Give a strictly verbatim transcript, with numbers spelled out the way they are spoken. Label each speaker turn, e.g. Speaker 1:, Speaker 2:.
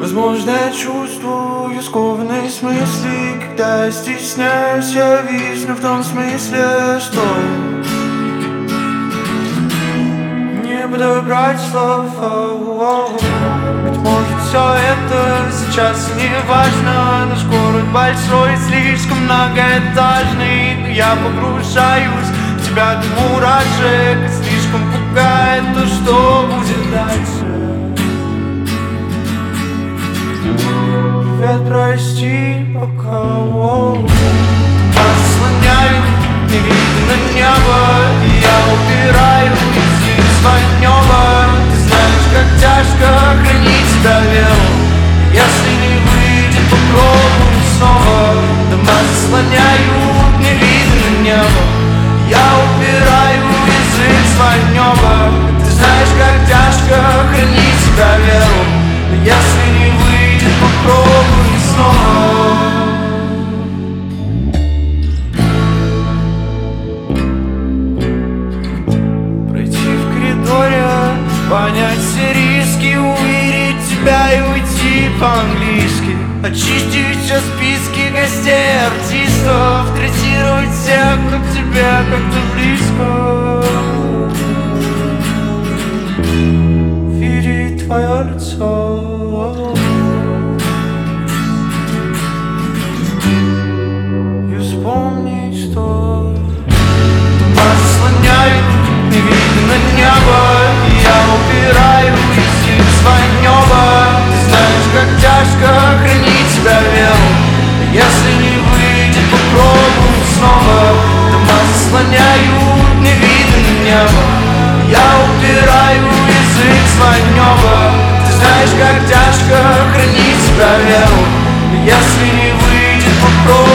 Speaker 1: Возможно, я чувствую скованность мыслей, когда я стесняюсь, я висну в том смысле, что не буду брать слова. Быть может, все это сейчас не важно. Наш город большой, слишком многоэтажный, но я погружаюсь в тебя до мурашек. И слишком пугает то, что будет дальше. Привет, прости, пока заслоняю невидимое небо, и я убираю из них свое небо. Ты знаешь, как тяжко хранить себя веру. Если не выйдет, попробуй снова. Дома заслоняют невидимое небо, я убираю язык свое небо. Ты знаешь, как тяжко хранить себя веру. Но если не выйдет, попробуй снова. Пройти в коридоре, понять все риски, увидеть тебя и уйти по-английски. Очистить все списки гостей, артистов, третировать всех, кто к тебе как-то близко. Видеть твое лицо и вспомнить, что дома заслоняют невидимое небо, и я убираю из них свое небо. Ты знаешь, как тяжко хранить себя веру. Если не выйдет, попробуй снова. Дома заслоняют невидимое небо, я убираю язык свое небо. Ты знаешь, как тяжко хранить себя веру. Если не выйдет, попробуй.